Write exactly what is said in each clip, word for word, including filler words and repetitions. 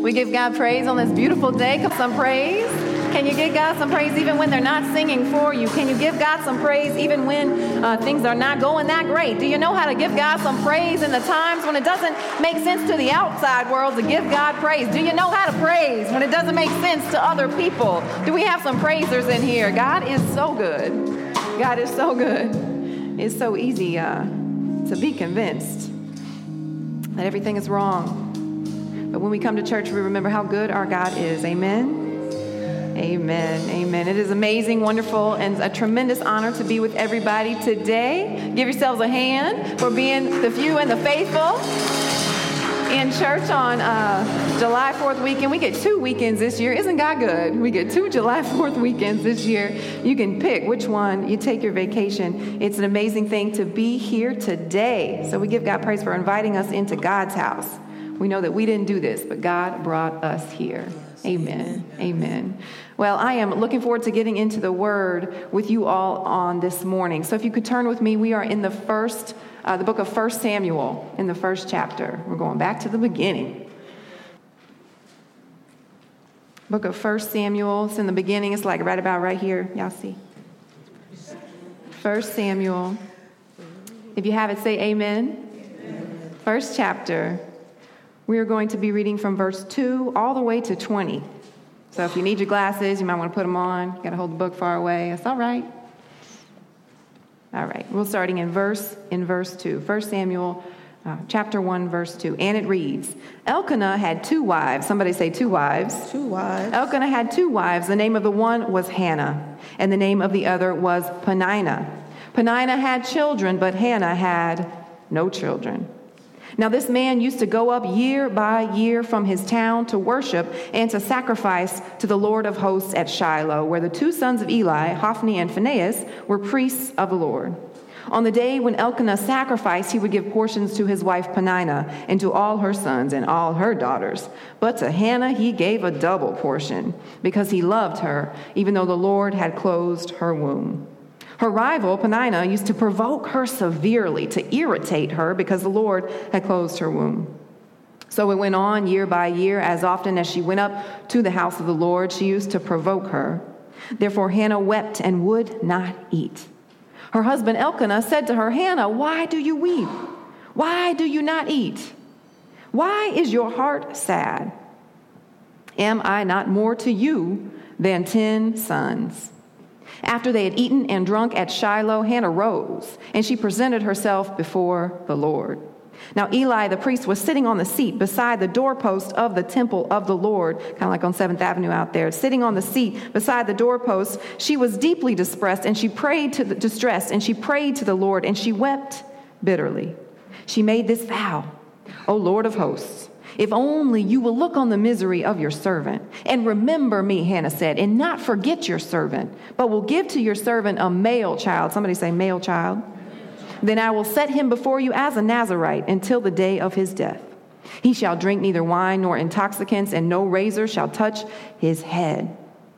We give God praise on this beautiful day. Some praise. Can you give God some praise even when they're not singing for you? Can you give God some praise even when uh, things are not going that great? Do you know how to give God some praise in the times when it doesn't make sense to the outside world to give God praise? Do you know how to praise when it doesn't make sense to other people? Do we have some praisers in here? God is so good. God is so good. It's so easy uh, to be convinced that everything is wrong. But when we come to church, we remember how good our God is. Amen. Amen. Amen. It is amazing, wonderful, and a tremendous honor to be with everybody today. Give yourselves a hand for being the few and the faithful in church on uh, July fourth weekend. We get two weekends this year. Isn't God good? We get two July fourth weekends this year. You can pick which one you take your vacation. It's an amazing thing to be here today. So we give God praise for inviting us into God's house. We know that we didn't do this, but God brought us here. Amen. Amen. Well, I am looking forward to getting into the Word with you all on this morning. So if you could turn with me, we are in the first, uh, the book of First Samuel, in the first chapter. We're going back to the beginning. Book of First Samuel. It's in the beginning. It's like right about right here. Y'all see? First Samuel. If you have it, say amen. Amen. First chapter. We are going to be reading from verse two all the way to twenty. So if you need your glasses, you might want to put them on. You got to hold the book far away. That's all right. All right. We're starting in verse in verse two. First Samuel uh, chapter one, verse two. And it reads, Elkanah had two wives. Somebody say two wives. Two wives. Elkanah had two wives. The name of the one was Hannah, and the name of the other was Peninnah. Peninnah had children, but Hannah had no children. Now this man used to go up year by year from his town to worship and to sacrifice to the Lord of hosts at Shiloh, where the two sons of Eli, Hophni and Phinehas, were priests of the Lord. On the day when Elkanah sacrificed, he would give portions to his wife Peninnah and to all her sons and all her daughters. But to Hannah he gave a double portion, because he loved her, even though the Lord had closed her womb. Her rival, Peninnah, used to provoke her severely, to irritate her, because the Lord had closed her womb. So it went on year by year. As often as she went up to the house of the Lord, she used to provoke her. Therefore Hannah wept and would not eat. Her husband Elkanah said to her, Hannah, why do you weep? Why do you not eat? Why is your heart sad? Am I not more to you than ten sons? After they had eaten and drunk at Shiloh, Hannah rose, and she presented herself before the Lord. Now Eli the priest was sitting on the seat beside the doorpost of the temple of the Lord, kind of like on seventh Avenue out there. Sitting on the seat beside the doorpost, she was deeply distressed, and she prayed to the distressed, and she prayed to the Lord, and she wept bitterly. She made this vow, O Lord of hosts, if only you will look on the misery of your servant and remember me, Hannah said, and not forget your servant, but will give to your servant a male child. Somebody say male child. Then I will set him before you as a Nazirite until the day of his death. He shall drink neither wine nor intoxicants, and no razor shall touch his head.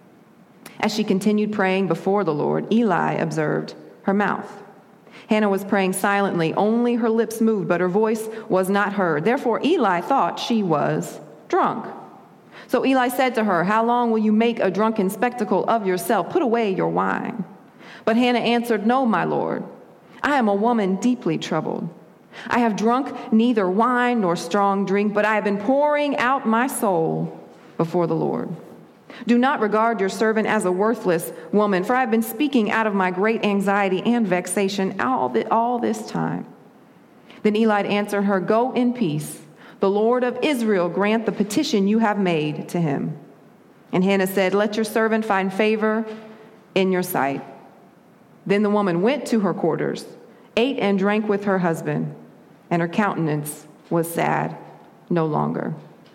As she continued praying before the Lord, Eli observed her mouth. Hannah was praying silently. Only her lips moved, but her voice was not heard. Therefore, Eli thought she was drunk. So Eli said to her, how long will you make a drunken spectacle of yourself? Put away your wine. But Hannah answered, no, my Lord. I am a woman deeply troubled. I have drunk neither wine nor strong drink, but I have been pouring out my soul before the Lord. Do not regard your servant as a worthless woman, for I have been speaking out of my great anxiety and vexation all, the, all this time. Then Eli answered her, go in peace. The Lord of Israel grant the petition you have made to him. And Hannah said, let your servant find favor in your sight. Then the woman went to her quarters, ate and drank with her husband, and her countenance was sad no longer.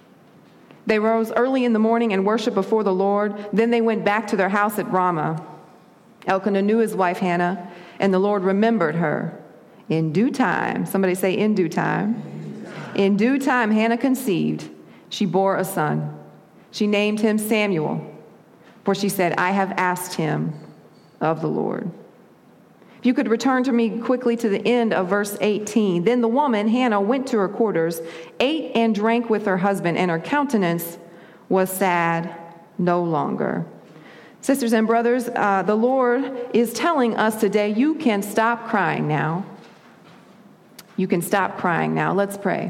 They rose early in the morning and worshiped before the Lord. Then they went back to their house at Ramah. Elkanah knew his wife Hannah, and the Lord remembered her. In due time, somebody say in due time. In due time, Hannah conceived. She bore a son. She named him Samuel, for she said, I have asked him of the Lord. If you could return to me quickly to the end of verse eighteen. Then the woman, Hannah, went to her quarters, ate and drank with her husband, and her countenance was sad no longer. Sisters and brothers, uh, the Lord is telling us today, you can stop crying now. You can stop crying now. Let's pray.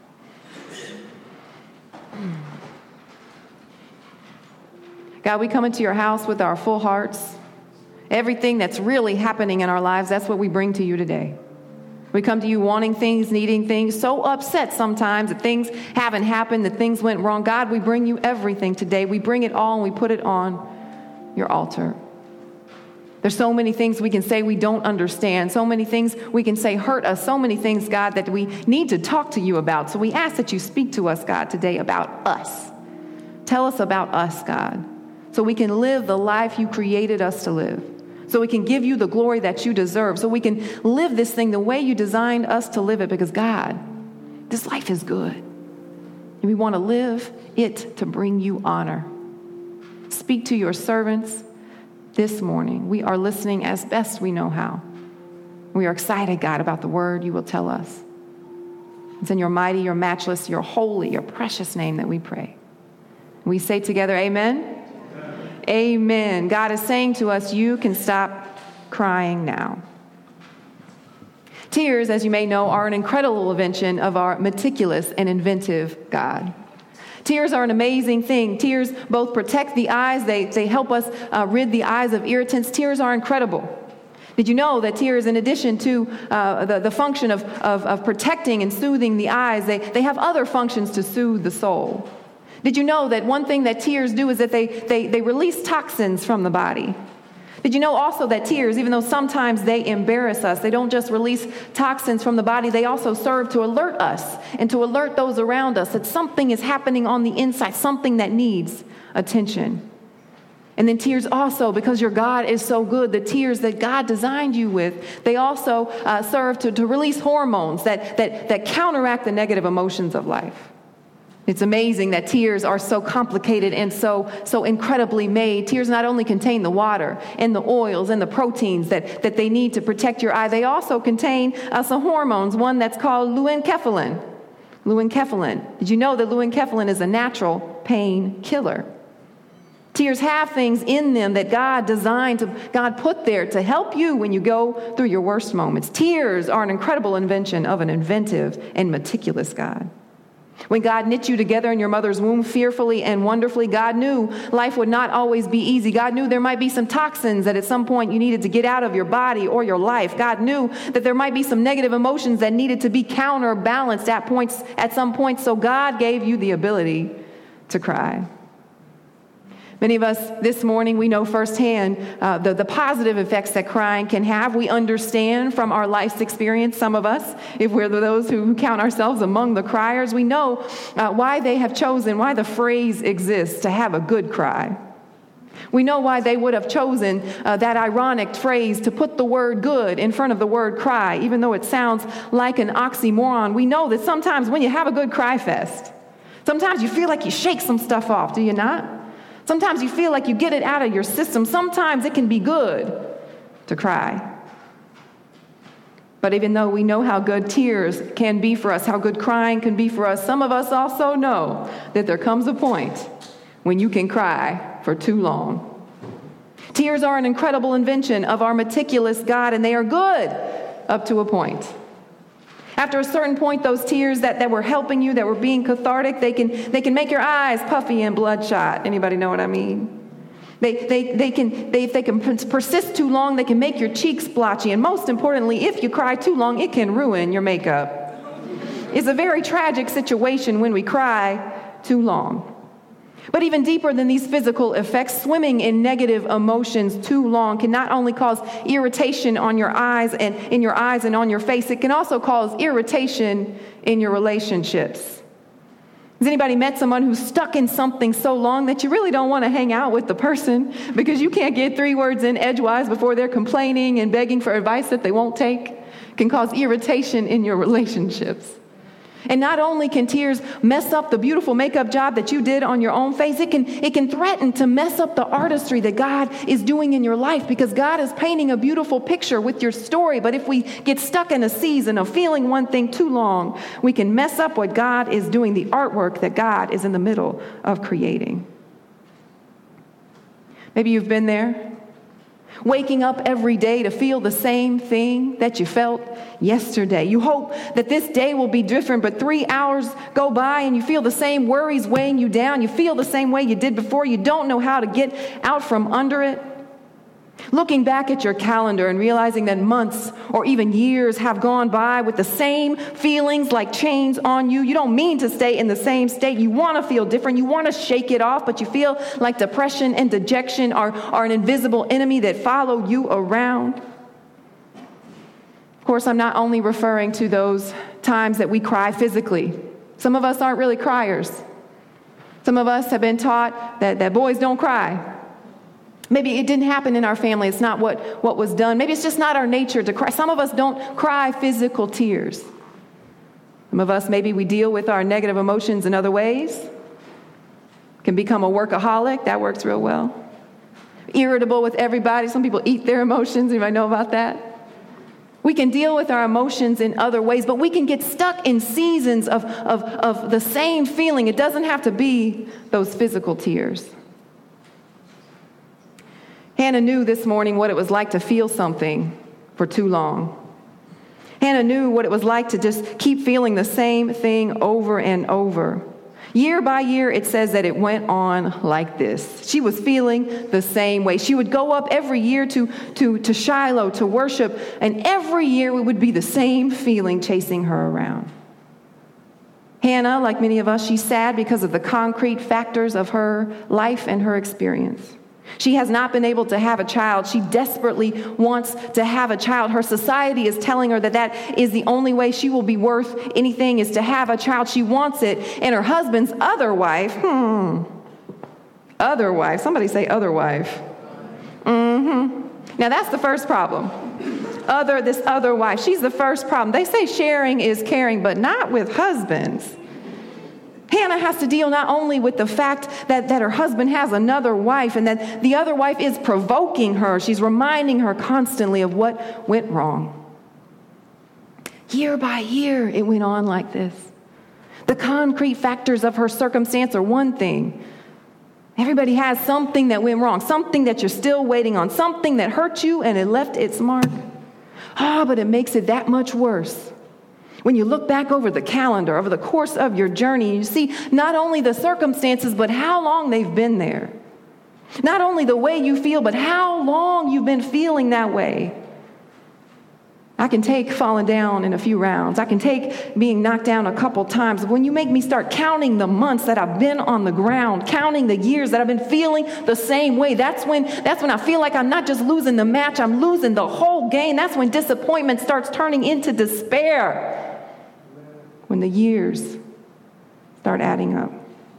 God, we come into your house with our full hearts. Everything that's really happening in our lives, that's what we bring to you today. We come to you wanting things, needing things, so upset sometimes that things haven't happened, that things went wrong. God, we bring you everything today. We bring it all and we put it on your altar. There's so many things we can say we don't understand, so many things we can say hurt us, so many things, God, that we need to talk to you about. So we ask that you speak to us, God, today about us. Tell us about us, God, so we can live the life you created us to live, so we can give you the glory that you deserve, so we can live this thing the way you designed us to live it, because, God, this life is good, and we want to live it to bring you honor. Speak to your servants this morning. We are listening as best we know how. We are excited, God, about the word you will tell us. It's in your mighty, your matchless, your holy, your precious name that we pray. We say together, amen? Amen. Amen. God is saying to us, you can stop crying now. Tears, as you may know, are an incredible invention of our meticulous and inventive God. Tears are an amazing thing. Tears both protect the eyes. They, they help us uh, rid the eyes of irritants. Tears are incredible. Did you know that tears, in addition to uh, the, the function of, of, of protecting and soothing the eyes, they, they have other functions to soothe the soul? Did you know that one thing that tears do is that they, they, they release toxins from the body? Did you know also that tears, even though sometimes they embarrass us, they don't just release toxins from the body, they also serve to alert us and to alert those around us that something is happening on the inside, something that needs attention. And then tears also, because your God is so good, the tears that God designed you with, they also uh, serve to, to release hormones that, that, that counteract the negative emotions of life. It's amazing that tears are so complicated and so, so incredibly made. Tears not only contain the water and the oils and the proteins that, that they need to protect your eye, they also contain uh, some hormones, one that's called leukocephalin. Leukocephalin. Did you know that leukocephalin is a natural pain killer? Tears have things in them that God designed, to, God put there to help you when you go through your worst moments. Tears are an incredible invention of an inventive and meticulous God. When God knit you together in your mother's womb fearfully and wonderfully, God knew life would not always be easy. God knew there might be some toxins that at some point you needed to get out of your body or your life. God knew that there might be some negative emotions that needed to be counterbalanced at points, at some point. So God gave you the ability to cry. Many of us this morning, we know firsthand uh, the, the positive effects that crying can have. We understand from our life's experience, some of us, if we're those who count ourselves among the criers, we know uh, why they have chosen, why the phrase exists to have a good cry. We know why they would have chosen uh, that ironic phrase to put the word good in front of the word cry, even though it sounds like an oxymoron. We know that sometimes when you have a good cry fest, sometimes you feel like you shake some stuff off, do you not? Sometimes you feel like you get it out of your system. Sometimes it can be good to cry. But even though we know how good tears can be for us, how good crying can be for us, some of us also know that there comes a point when you can cry for too long. Tears are an incredible invention of our meticulous God, and they are good up to a point. After a certain point, those tears that, that were helping you, that were being cathartic, they can they can make your eyes puffy and bloodshot. Anybody know what I mean? They they they can they if they can persist too long, they can make your cheeks blotchy. And most importantly, if you cry too long, it can ruin your makeup. It's a very tragic situation when we cry too long. But even deeper than these physical effects, swimming in negative emotions too long can not only cause irritation on your eyes and in your eyes and on your face, it can also cause irritation in your relationships. Has anybody met someone who's stuck in something so long that you really don't want to hang out with the person because you can't get three words in edgewise before they're complaining and begging for advice that they won't take? It can cause irritation in your relationships. And not only can tears mess up the beautiful makeup job that you did on your own face, it can, it can threaten to mess up the artistry that God is doing in your life, because God is painting a beautiful picture with your story. But if we get stuck in a season of feeling one thing too long, we can mess up what God is doing, the artwork that God is in the middle of creating. Maybe you've been there. Waking up every day to feel the same thing that you felt yesterday. You hope that this day will be different, but three hours go by and you feel the same worries weighing you down. You feel the same way you did before. You don't know how to get out from under it. Looking back at your calendar and realizing that months or even years have gone by with the same feelings like chains on you. You don't mean to stay in the same state. You want to feel different. You want to shake it off, but you feel like depression and dejection are, are an invisible enemy that follow you around. Of course, I'm not only referring to those times that we cry physically. Some of us aren't really criers. Some of us have been taught that, that boys don't cry. Maybe it didn't happen in our family. It's not what, what was done. Maybe it's just not our nature to cry. Some of us don't cry physical tears. Some of us, maybe we deal with our negative emotions in other ways. Can become a workaholic. That works real well. Irritable with everybody. Some people eat their emotions. You might know about that. We can deal with our emotions in other ways, but we can get stuck in seasons of, of, of the same feeling. It doesn't have to be those physical tears. Hannah knew this morning what it was like to feel something for too long. Hannah knew what it was like to just keep feeling the same thing over and over. Year by year, it says that it went on like this. She was feeling the same way. She would go up every year to, to, to Shiloh to worship, and every year it would be the same feeling chasing her around. Hannah, like many of us, she's sad because of the concrete factors of her life and her experience. She has not been able to have a child. She desperately wants to have a child. Her society is telling her that that is the only way she will be worth anything, is to have a child. She wants it. And her husband's other wife, hmm, other wife, somebody say other wife. Mm-hmm. Now that's the first problem. Other, this other wife, she's the first problem. They say sharing is caring, but not with husbands. Hannah has to deal not only with the fact that, that her husband has another wife and that the other wife is provoking her. She's reminding her constantly of what went wrong. Year by year, it went on like this. The concrete factors of her circumstance are one thing. Everybody has something that went wrong, something that you're still waiting on, something that hurt you and it left its mark. Ah, but it makes it that much worse. When you look back over the calendar, over the course of your journey, you see not only the circumstances, but how long they've been there. Not only the way you feel, but how long you've been feeling that way. I can take falling down in a few rounds. I can take being knocked down a couple times. When you make me start counting the months that I've been on the ground, counting the years that I've been feeling the same way, that's when, that's when I feel like I'm not just losing the match, I'm losing the whole game. That's when disappointment starts turning into despair. When the years start adding up.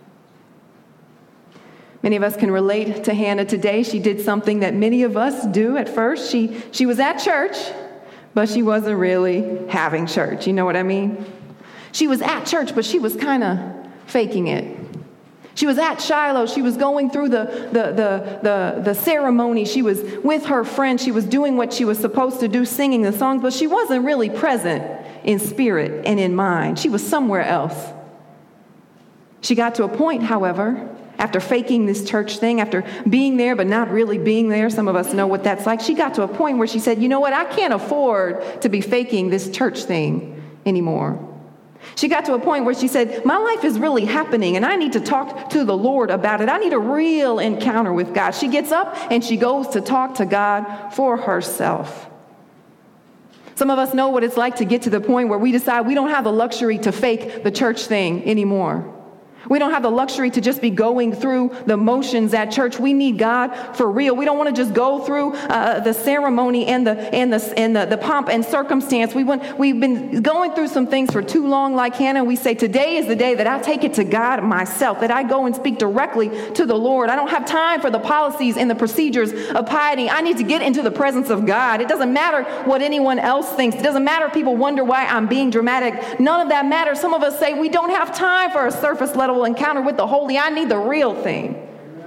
Many of us can relate to Hannah today. She did something that many of us do at first. She, she was at church, but she wasn't really having church. You know what I mean? She was at church, but she was kind of faking it. She was at Shiloh. She was going through the, the, the, the, the ceremony. She was with her friend. She was doing what she was supposed to do, singing the songs, but she wasn't really present in spirit and in mind. She was somewhere else. She got to a point, however, after faking this church thing, after being there but not really being there, some of us know what that's like, she got to a point where she said, you know what, I can't afford to be faking this church thing anymore. She got to a point where she said, my life is really happening and I need to talk to the Lord about it. I need a real encounter with God. She gets up and she goes to talk to God for herself. Some of us know what it's like to get to the point where we decide we don't have the luxury to fake the church thing anymore. We don't have the luxury to just be going through the motions at church. We need God for real. We don't want to just go through uh, the ceremony and the and the and the, the pomp and circumstance. We want, we've been going through some things for too long, like Hannah. We say today is the day that I take it to God myself, that I go and speak directly to the Lord. I don't have time for the policies and the procedures of piety. I need to get into the presence of God. It doesn't matter what anyone else thinks. It doesn't matter if people wonder why I'm being dramatic. None of that matters. Some of us say we don't have time for a surface level encounter with the holy. I need the real thing.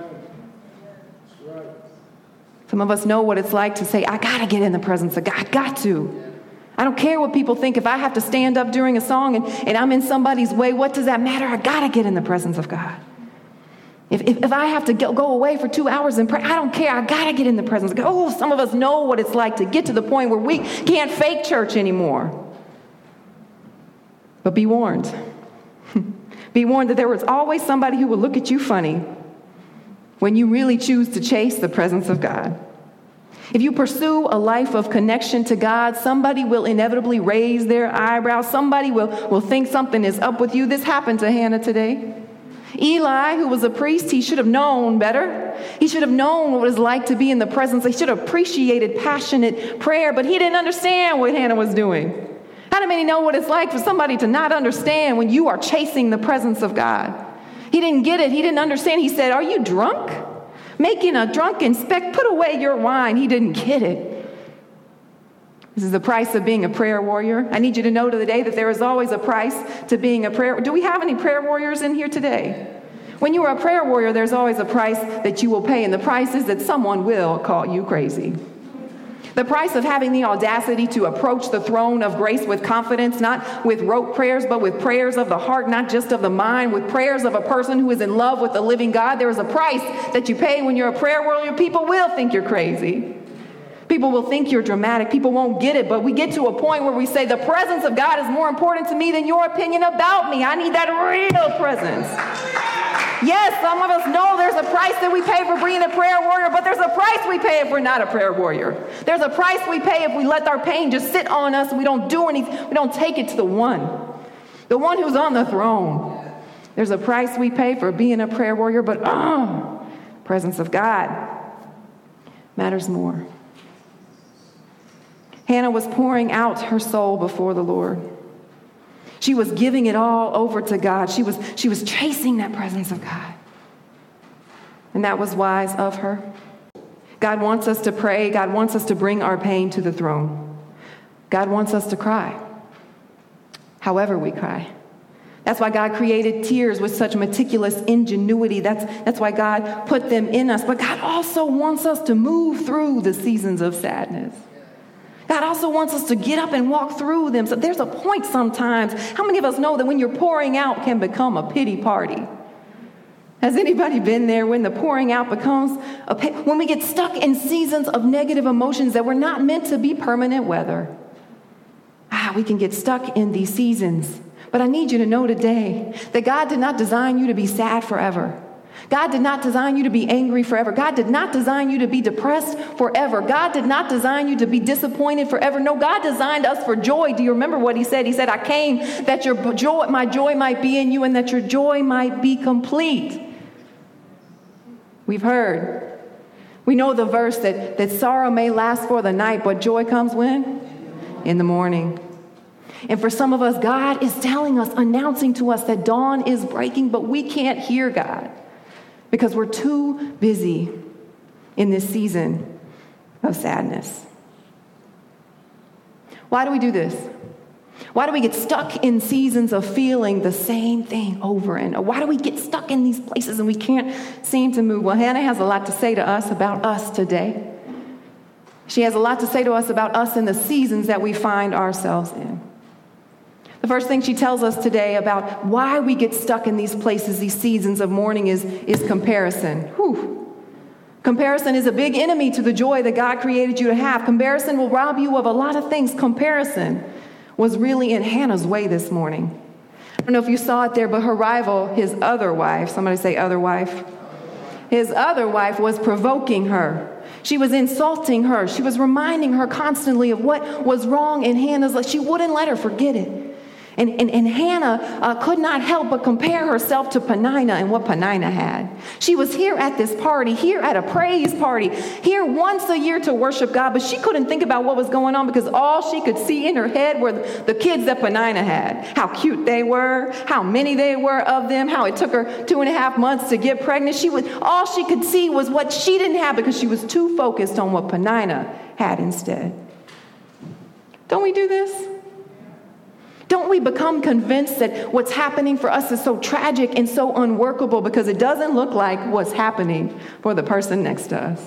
Some of us know what it's like to say, I got to get in the presence of God. I got to. I don't care what people think. If I have to stand up during a song and, and I'm in somebody's way, what does that matter? I got to get in the presence of God. If, if, if I have to go, go away for two hours and pray, I don't care. I got to get in the presence of God. Oh, some of us know what it's like to get to the point where we can't fake church anymore. But be warned. Be warned that there is always somebody who will look at you funny when you really choose to chase the presence of God. If you pursue a life of connection to God, somebody will inevitably raise their eyebrows. Somebody will, will think something is up with you. This happened to Hannah today. Eli, who was a priest, he should have known better. He should have known what it was like to be in the presence. He should have appreciated passionate prayer, but he didn't understand what Hannah was doing. How many know what it's like for somebody to not understand when you are chasing the presence of God? He didn't get it. He didn't understand. He said, are you drunk? Making a drunken speck, put away your wine. He didn't get it. This is the price of being a prayer warrior. I need you to know today that there is always a price to being a prayer. Do we have any prayer warriors in here today? When you are a prayer warrior, there's always a price that you will pay, and the price is that someone will call you crazy. The price of having the audacity to approach the throne of grace with confidence, not with rote prayers, but with prayers of the heart, not just of the mind, with prayers of a person who is in love with the living God. There is a price that you pay when you're a prayer warrior. People will think you're crazy. People will think you're dramatic. People won't get it, but we get to a point where we say the presence of God is more important to me than your opinion about me. I need that real presence. Yes, some of us know there's a price that we pay for being a prayer warrior, but there's a price we pay if we're not a prayer warrior. There's a price we pay if we let our pain just sit on us and we don't do anything. We don't take it to the one, the one who's on the throne. There's a price we pay for being a prayer warrior, but oh, presence of God matters more. Hannah was pouring out her soul before the Lord. She was giving it all over to God. She was, she was chasing that presence of God. And that was wise of her. God wants us to pray. God wants us to bring our pain to the throne. God wants us to cry, however we cry. That's why God created tears with such meticulous ingenuity. That's, that's why God put them in us. But God also wants us to move through the seasons of sadness. God also wants us to get up and walk through them. So there's a point sometimes. How many of us know that when you're pouring out can become a pity party? Has anybody been there when the pouring out becomes a pity? When we get stuck in seasons of negative emotions that were not meant to be permanent weather. Ah, we can get stuck in these seasons. But I need you to know today that God did not design you to be sad forever. God did not design you to be angry forever. God did not design you to be depressed forever. God did not design you to be disappointed forever. No, God designed us for joy. Do you remember what he said? He said, I came that your joy, my joy might be in you and that your joy might be complete. We've heard. We know the verse that, that sorrow may last for the night, but joy comes when? In the morning. And for some of us, God is telling us, announcing to us that dawn is breaking, but we can't hear God. Because we're too busy in this season of sadness. Why do we do this? Why do we get stuck in seasons of feeling the same thing over and over? Why do we get stuck in these places and we can't seem to move? Well, Hannah has a lot to say to us about us today. She has a lot to say to us about us in the seasons that we find ourselves in. The first thing she tells us today about why we get stuck in these places, these seasons of mourning, is, is comparison. Whew. Comparison is a big enemy to the joy that God created you to have. Comparison will rob you of a lot of things. Comparison was really in Hannah's way this morning. I don't know if you saw it there, but her rival, his other wife, somebody say other wife. His other wife was provoking her. She was insulting her. She was reminding her constantly of what was wrong in Hannah's life. She wouldn't let her forget it. And, and, and Hannah uh, could not help but compare herself to Peninnah and what Peninnah had. She was here at this party, here at a praise party, here once a year to worship God, but she couldn't think about what was going on because all she could see in her head were the kids that Peninnah had, how cute they were, how many they were of them, how it took her two and a half months to get pregnant. She was, all she could see was what she didn't have because she was too focused on what Peninnah had instead. Don't we do this? Don't we become convinced that what's happening for us is so tragic and so unworkable because it doesn't look like what's happening for the person next to us?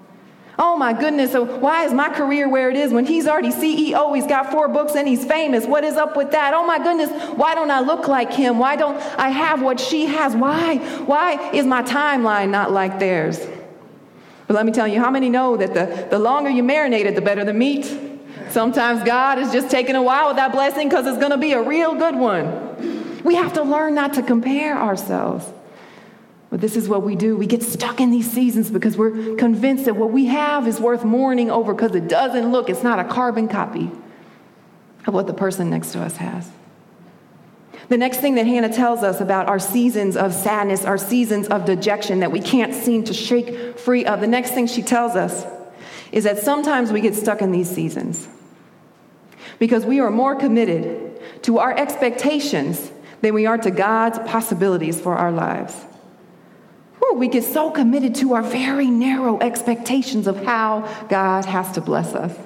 Oh my goodness, so why is my career where it is when he's already C E O, he's got four books and he's famous? What is up with that? Oh my goodness, why don't I look like him? Why don't I have what she has? Why? Why is my timeline not like theirs? But let me tell you, how many know that the, the longer you marinate it, the better the meat? Sometimes God is just taking a while with that blessing because it's going to be a real good one. We have to learn not to compare ourselves. But this is what we do. We get stuck in these seasons because we're convinced that what we have is worth mourning over because it doesn't look, it's not a carbon copy of what the person next to us has. The next thing that Hannah tells us about our seasons of sadness, our seasons of dejection that we can't seem to shake free of, the next thing she tells us is that sometimes we get stuck in these seasons because we are more committed to our expectations than we are to God's possibilities for our lives. Whew, we get so committed to our very narrow expectations of how God has to bless us.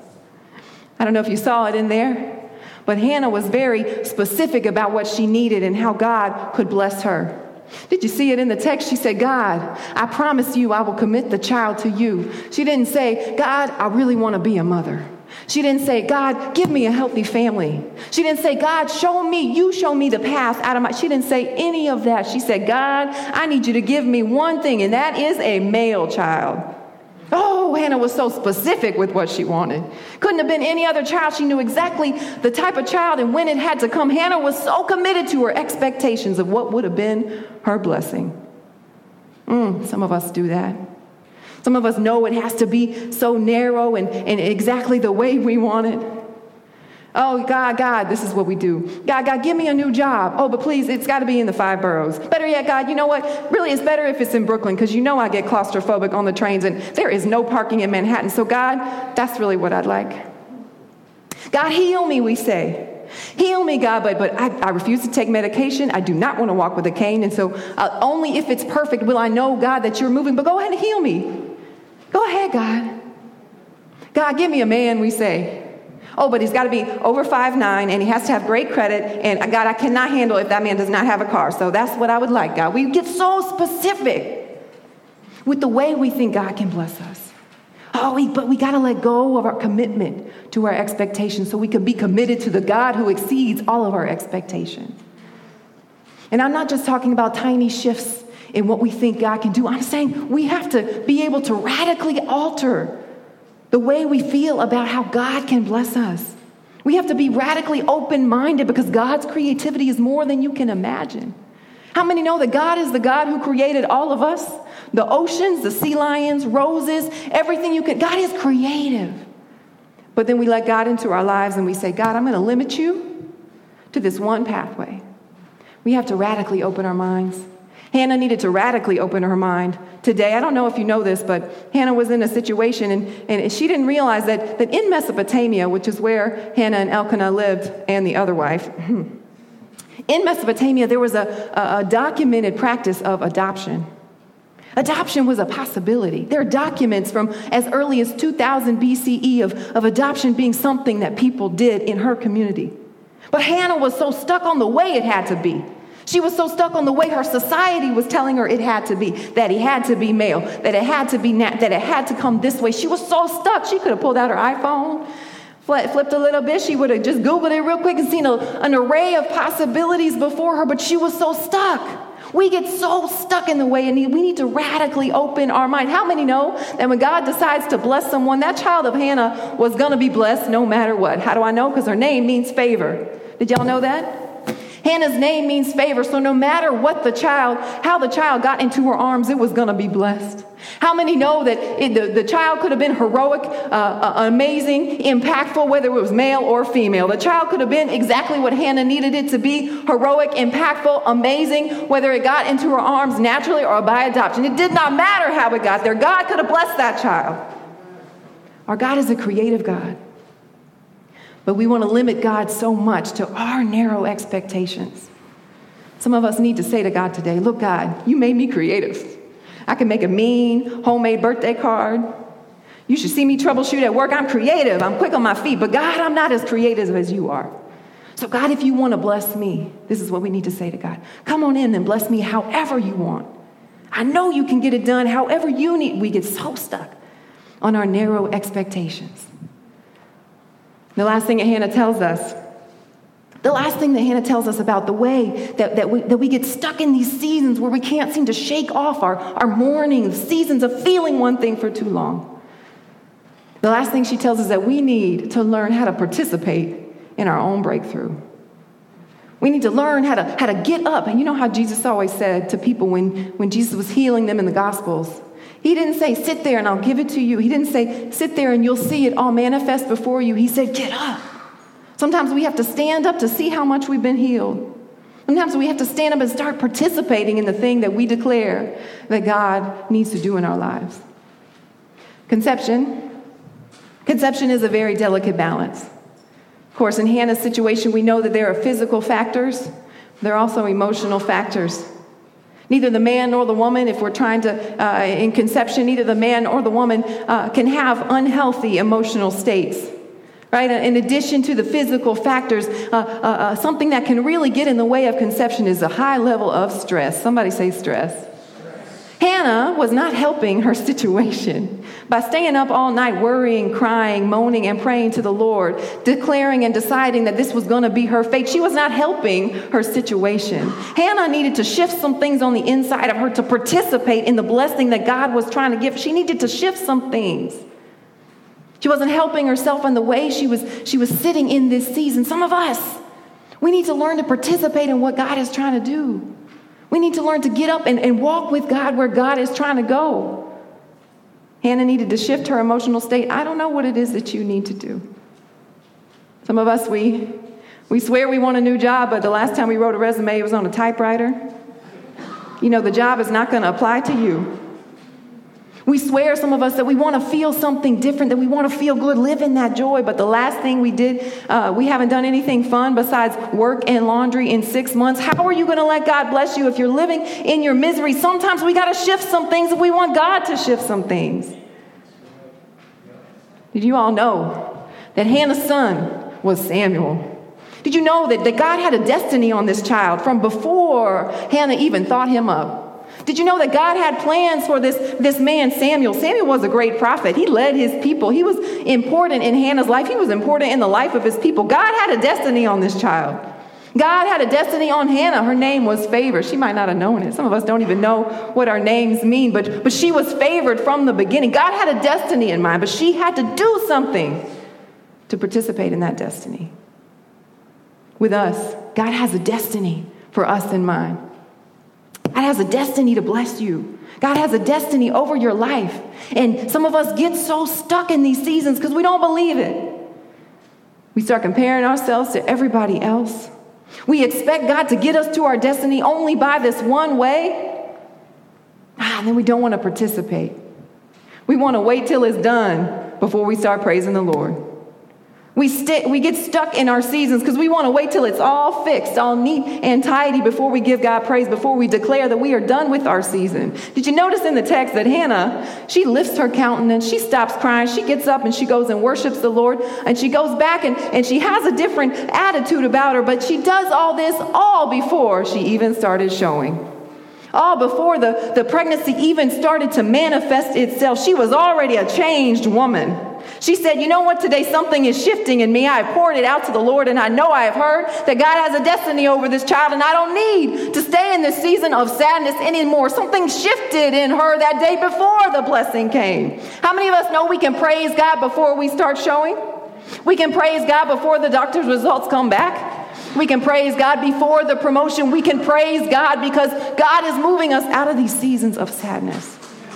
I don't know if you saw it in there, but Hannah was very specific about what she needed and how God could bless her. Did you see it in the text? She said, God, I promise you I will commit the child to you. She didn't say, God, I really want to be a mother. She didn't say, God, give me a healthy family. She didn't say, God, show me, you show me the path out of my... She didn't say any of that. She said, God, I need you to give me one thing, and that is a male child. Oh, Hannah was so specific with what she wanted. Couldn't have been any other child. She knew exactly the type of child and when it had to come. Hannah was so committed to her expectations of what would have been her blessing. Mm, some of us do that. Some of us know it has to be so narrow and, and exactly the way we want it. Oh, God, God, this is what we do. God, God, give me a new job. Oh, but please, it's got to be in the five boroughs. Better yet, God, you know what? Really, it's better if it's in Brooklyn because you know I get claustrophobic on the trains and there is no parking in Manhattan. So, God, that's really what I'd like. God, heal me, we say. Heal me, God, but, but I, I refuse to take medication. I do not want to walk with a cane. And so uh, only if it's perfect will I know, God, that you're moving. But go ahead and heal me. Go ahead, God. God, give me a man, we say. Oh, but he's got to be over five nine, and he has to have great credit. And God, I cannot handle if that man does not have a car. So that's what I would like, God. We get so specific with the way we think God can bless us. Oh, we, but we got to let go of our commitment to our expectations so we can be committed to the God who exceeds all of our expectations. And I'm not just talking about tiny shifts in what we think God can do. I'm saying we have to be able to radically alter the way we feel about how God can bless us. We have to be radically open-minded because God's creativity is more than you can imagine. How many know that God is the God who created all of us? The oceans, the sea lions, roses, everything you can. God is creative. But then we let God into our lives and we say, God, I'm going to limit you to this one pathway. We have to radically open our minds. Hannah needed to radically open her mind today. I don't know if you know this, but Hannah was in a situation, and, and she didn't realize that, that in Mesopotamia, which is where Hannah and Elkanah lived, and the other wife, in Mesopotamia, there was a, a, a documented practice of adoption. Adoption was a possibility. There are documents from as early as two thousand B C E of, of adoption being something that people did in her community. But Hannah was so stuck on the way it had to be. She was so stuck on the way her society was telling her it had to be, that he had to be male, that it had to be nat- that it had to come this way. She was so stuck. She could have pulled out her iPhone, flipped a little bit. She would have just Googled it real quick and seen a, an array of possibilities before her, but she was so stuck. We get so stuck in the way, and we need to radically open our mind. How many know that when God decides to bless someone, that child of Hannah was going to be blessed no matter what? How do I know? Because her name means favor. Did y'all know that? Hannah's name means favor, so no matter what the child, how the child got into her arms, it was going to be blessed. How many know that it, the, the child could have been heroic, uh, uh, amazing, impactful, whether it was male or female? The child could have been exactly what Hannah needed it to be, heroic, impactful, amazing, whether it got into her arms naturally or by adoption. It did not matter how it got there. God could have blessed that child. Our God is a creative God. But we want to limit God so much to our narrow expectations. Some of us need to say to God today, look, God, you made me creative. I can make a mean homemade birthday card. You should see me troubleshoot at work. I'm creative. I'm quick on my feet. But God, I'm not as creative as you are. So God, if you want to bless me, this is what we need to say to God. Come on in and bless me however you want. I know you can get it done however you need. We get so stuck on our narrow expectations. The last thing that Hannah tells us, the last thing that Hannah tells us about the way that, that, we, that we get stuck in these seasons where we can't seem to shake off our, our mourning, seasons of feeling one thing for too long. The last thing she tells us that we need to learn how to participate in our own breakthrough. We need to learn how to, how to get up. And you know how Jesus always said to people when, when Jesus was healing them in the Gospels, he didn't say, sit there and I'll give it to you. He didn't say, sit there and you'll see it all manifest before you. He said, get up. Sometimes we have to stand up to see how much we've been healed. Sometimes we have to stand up and start participating in the thing that we declare that God needs to do in our lives. Conception. Conception is a very delicate balance. Of course, in Hannah's situation, we know that there are physical factors. There are also emotional factors. Neither the man nor the woman, if we're trying to, uh, in conception, neither the man or the woman uh, can have unhealthy emotional states. Right? In addition to the physical factors, uh, uh, uh, something that can really get in the way of conception is a high level of stress. Somebody say stress. stress. Hannah was not helping her situation by staying up all night worrying, crying, moaning, and praying to the Lord, declaring and deciding that this was going to be her fate. She was not helping her situation. Hannah needed to shift some things on the inside of her to participate in the blessing that God was trying to give. She needed to shift some things. She wasn't helping herself in the way she was, she was sitting in this season. Some of us, we need to learn to participate in what God is trying to do. We need to learn to get up and, and walk with God where God is trying to go. Hannah needed to shift her emotional state. I don't know what it is that you need to do. Some of us, we, we swear we want a new job, but the last time we wrote a resume, it was on a typewriter. You know, the job is not going to apply to you. We swear, some of us, that we want to feel something different, that we want to feel good, live in that joy. But the last thing we did, uh, we haven't done anything fun besides work and laundry in six months. How are you going to let God bless you if you're living in your misery? Sometimes we got to shift some things if we want God to shift some things. Did you all know that Hannah's son was Samuel? Did you know that, that God had a destiny on this child from before Hannah even thought him up? Did you know that God had plans for this, this man, Samuel? Samuel was a great prophet. He led his people. He was important in Hannah's life. He was important in the life of his people. God had a destiny on this child. God had a destiny on Hannah. Her name was favored. She might not have known it. Some of us don't even know what our names mean, but, but she was favored from the beginning. God had a destiny in mind, but she had to do something to participate in that destiny. With us, God has a destiny for us in mind. God has a destiny to bless you. God has a destiny over your life. And some of us get so stuck in these seasons because we don't believe it. We start comparing ourselves to everybody else. We expect God to get us to our destiny only by this one way. Ah, and then we don't want to participate. We want to wait till it's done before we start praising the Lord. We, st- we get stuck in our seasons because we want to wait till it's all fixed, all neat and tidy before we give God praise, before we declare that we are done with our season. Did you notice in the text that Hannah, she lifts her countenance, she stops crying, she gets up and she goes and worships the Lord, and she goes back and, and she has a different attitude about her, but she does all this all before she even started showing. All before the, the pregnancy even started to manifest itself. She was already a changed woman. She said, you know what, today something is shifting in me. I have poured it out to the Lord, and I know I have heard that God has a destiny over this child, and I don't need to stay in this season of sadness anymore. Something shifted in her that day before the blessing came. How many of us know we can praise God before we start showing? We can praise God before the doctor's results come back. We can praise God before the promotion. We can praise God because God is moving us out of these seasons of sadness.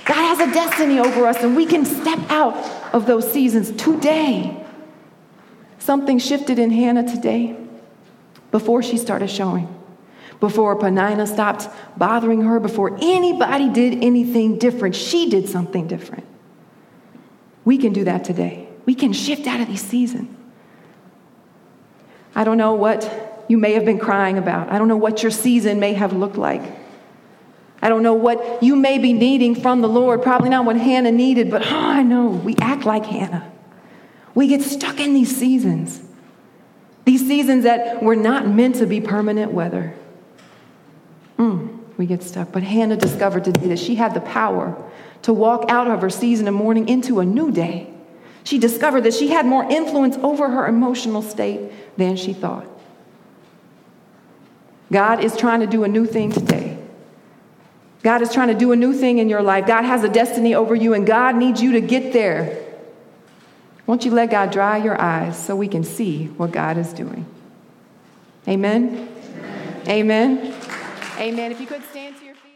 God has a destiny over us, and we can step out of those seasons today. Something shifted in Hannah today before she started showing, before Peninnah stopped bothering her, before anybody did anything different. She did something different. We can do that today. We can shift out of these seasons. I don't know what you may have been crying about. I don't know what your season may have looked like. I don't know what you may be needing from the Lord. Probably not what Hannah needed, but oh, I know we act like Hannah. We get stuck in these seasons. These seasons that were not meant to be permanent weather. Mm, we get stuck. But Hannah discovered today that she had the power to walk out of her season of mourning into a new day. She discovered that she had more influence over her emotional state than she thought. God is trying to do a new thing today. God is trying to do a new thing in your life. God has a destiny over you, and God needs you to get there. Won't you let God dry your eyes so we can see what God is doing? Amen? Amen. Amen. Amen. If you could stand to your feet.